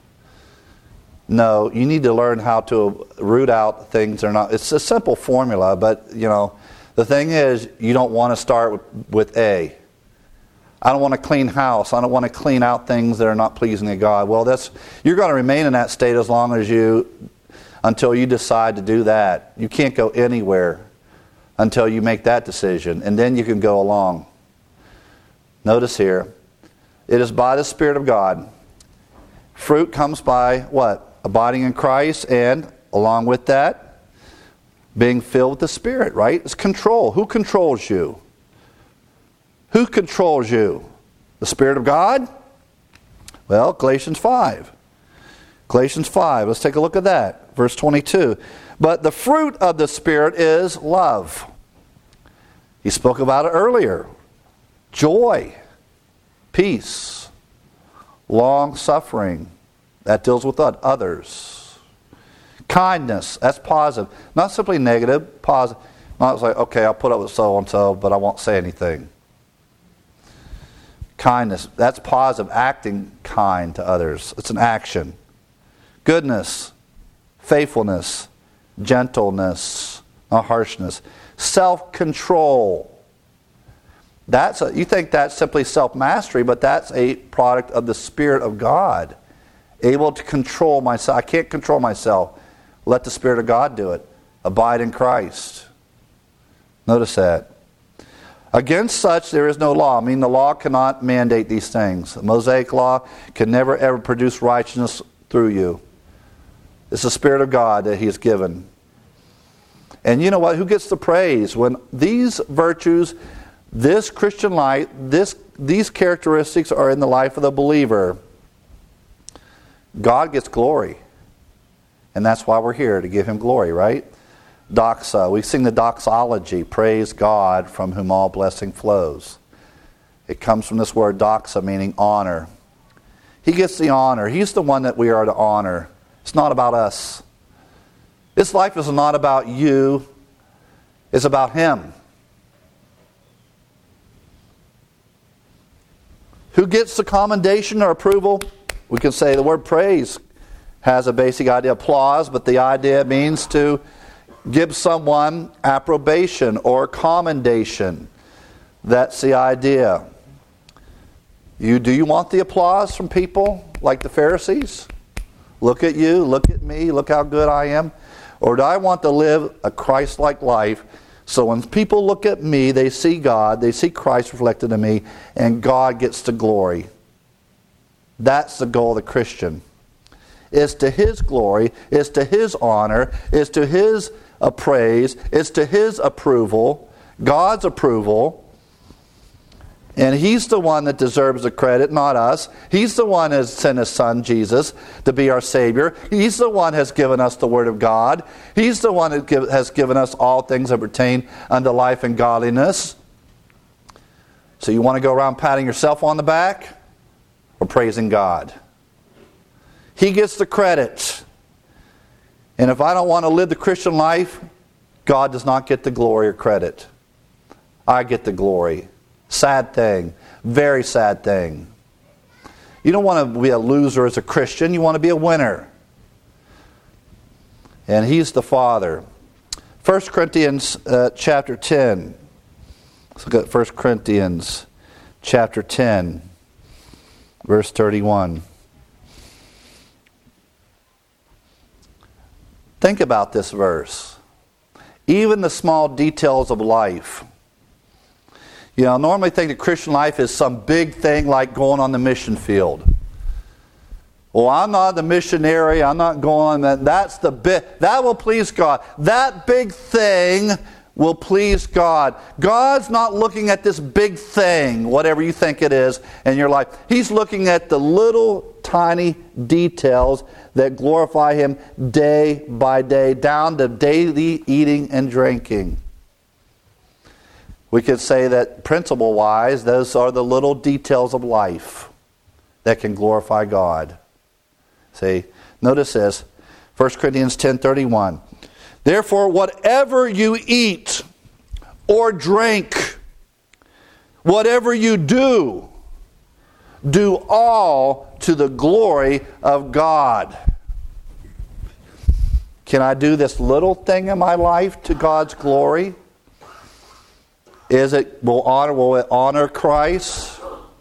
No, you need to learn how to root out things that are not. It's a simple formula, but the thing is, you don't want to start with A. I don't want to clean house. I don't want to clean out things that are not pleasing to God. Well, you're going to remain in that state until you decide to do that. You can't go anywhere until you make that decision, and then you can go along. Notice here, it is by the Spirit of God. Fruit comes by what? Abiding in Christ, and along with that, being filled with the Spirit, right? It's control. Who controls you? Who controls you? The Spirit of God? Well, Galatians 5. Galatians 5, let's take a look at that. Verse 22. But the fruit of the Spirit is love. He spoke about it earlier. Joy, peace, long-suffering. That deals with others. Kindness, that's positive. Not simply negative, positive. Not like, okay, I'll put up with so-and-so, but I won't say anything. Kindness, that's positive, acting kind to others. It's an action. Goodness, faithfulness, gentleness, not harshness. Self-control. You think that's simply self-mastery, but that's a product of the Spirit of God. Able to control myself. I can't control myself. Let the Spirit of God do it. Abide in Christ. Notice that. Against such there is no law. I mean, the law cannot mandate these things. The Mosaic law can never ever produce righteousness through you. It's the Spirit of God that He has given. And you know what? Who gets the praise? When these virtues, this Christian life, these characteristics are in the life of the believer, God gets glory. And that's why we're here, to give Him glory, right? Doxa. We sing the doxology, praise God from whom all blessing flows. It comes from this word doxa, meaning honor. He gets the honor. He's the one that we are to honor. It's not about us. This life is not about you. It's about Him. Who gets the commendation or approval? We can say the word praise has a basic idea, applause, but the idea means to give someone approbation or commendation. That's the idea. Do you want the applause from people like the Pharisees? Look at you, look at me, look how good I am. Or do I want to live a Christ-like life so when people look at me, they see God, they see Christ reflected in me, and God gets the glory. That's the goal of the Christian. It's to His glory, it's to His honor, it's to His praise, it's to His approval, God's approval. And He's the one that deserves the credit, not us. He's the one that has sent His Son, Jesus, to be our Savior. He's the one that has given us the Word of God. He's the one that has given us all things that pertain unto life and godliness. So you want to go around patting yourself on the back or praising God? He gets the credit. And if I don't want to live the Christian life, God does not get the glory or credit. I get the glory. Sad thing. Very sad thing. You don't want to be a loser as a Christian. You want to be a winner. And He's the Father. 1 Corinthians chapter 10. Let's look at 1 Corinthians chapter 10, verse 31. Think about this verse. Even the small details of life. You know, I normally think the Christian life is some big thing like going on the mission field. Well, I'm not the missionary. I'm not going on that. That's the bit that will please God. That big thing will please God. God's not looking at this big thing, whatever you think it is, in your life. He's looking at the little tiny details that glorify Him day by day, down to daily eating and drinking. We could say that principle-wise, those are the little details of life that can glorify God. See, notice this, 1 Corinthians 10:31. Therefore, whatever you eat or drink, whatever you do, do all to the glory of God. Can I do this little thing in my life to God's glory? Will it honor Christ?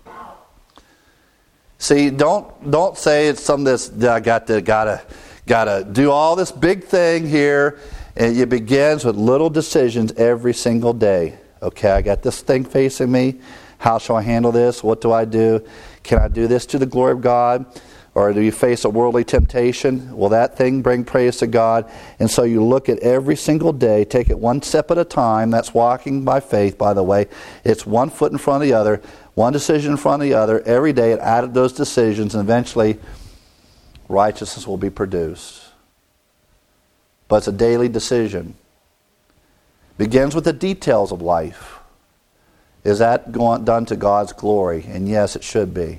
See, don't say it's something that's I gotta do all this big thing here. And it begins with little decisions every single day. Okay, I got this thing facing me. How shall I handle this? What do I do? Can I do this to the glory of God? Or do you face a worldly temptation? Will that thing bring praise to God? And so you look at every single day, take it one step at a time. That's walking by faith, by the way. It's one foot in front of the other, one decision in front of the other. Every day it added those decisions, and eventually righteousness will be produced. But it's a daily decision. Begins with the details of life. Is that done to God's glory? And yes, it should be.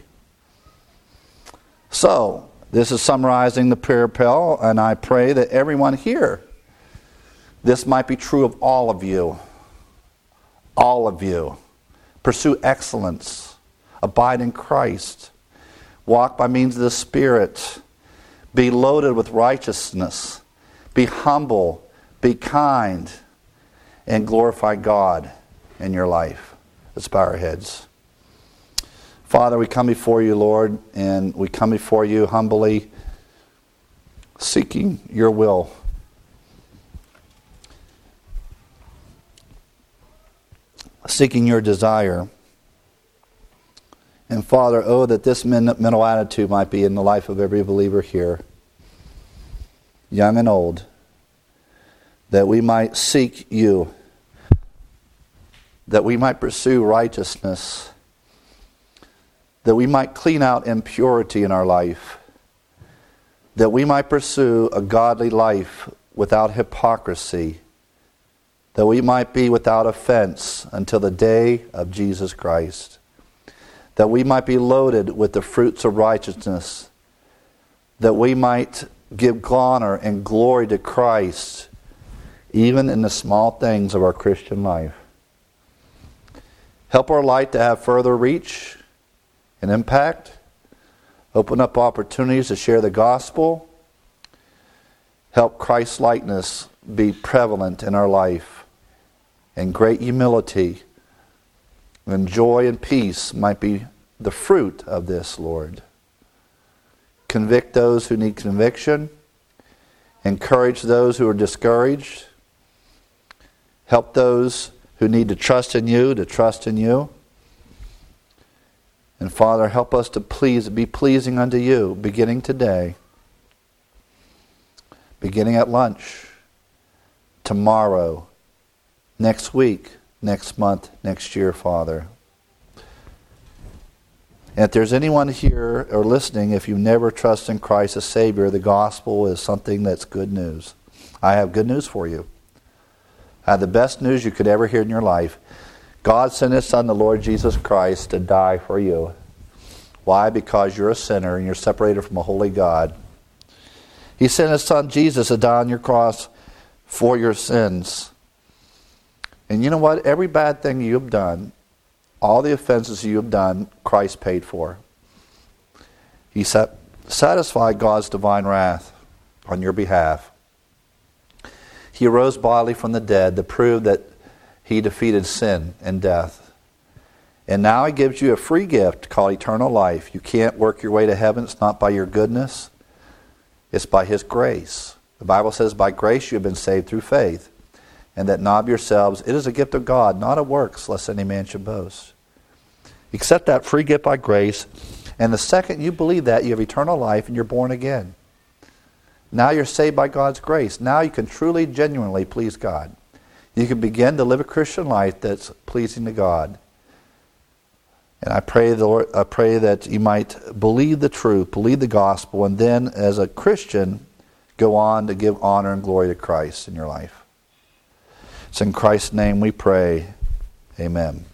So, this is summarizing the prayer appeal, and I pray that everyone here, this might be true of all of you. All of you. Pursue excellence. Abide in Christ. Walk by means of the Spirit. Be loaded with righteousness. Be humble. Be kind. And glorify God in your life. Let's bow our heads. Father, we come before you, Lord, and we come before you humbly, seeking your will. Seeking your desire. And Father, oh, that this mental attitude might be in the life of every believer here, young and old, that we might seek you, that we might pursue righteousness, that we might clean out impurity in our life, that we might pursue a godly life without hypocrisy, that we might be without offense until the day of Jesus Christ, that we might be loaded with the fruits of righteousness, that we might give honor and glory to Christ, even in the small things of our Christian life. Help our light to have further reach and impact. Open up opportunities to share the gospel. Help Christ-likeness be prevalent in our life. And great humility and joy and peace might be the fruit of this, Lord. Convict those who need conviction. Encourage those who are discouraged. Help those who need to trust in you to trust in you. And Father, help us to be pleasing unto you, beginning today, beginning at lunch, tomorrow, next week, next month, next year, Father. And if there's anyone here or listening, if you never trust in Christ as Savior, the gospel is something that's good news. I have good news for you. I have the best news you could ever hear in your life. God sent His Son, the Lord Jesus Christ, to die for you. Why? Because you're a sinner and you're separated from a holy God. He sent His Son, Jesus, to die on your cross for your sins. And you know what? Every bad thing you have done, all the offenses you have done, Christ paid for. He satisfied God's divine wrath on your behalf. He arose bodily from the dead to prove that He defeated sin and death. And now He gives you a free gift called eternal life. You can't work your way to heaven. It's not by your goodness. It's by His grace. The Bible says, by grace you have been saved through faith, and that not of yourselves. It is a gift of God, not of works, lest any man should boast. Accept that free gift by grace, and the second you believe that, you have eternal life and you're born again. Now you're saved by God's grace. Now you can truly, genuinely please God. You can begin to live a Christian life that's pleasing to God. And I pray, Lord, that you might believe the truth, believe the gospel, and then as a Christian, go on to give honor and glory to Christ in your life. It's in Christ's name we pray. Amen.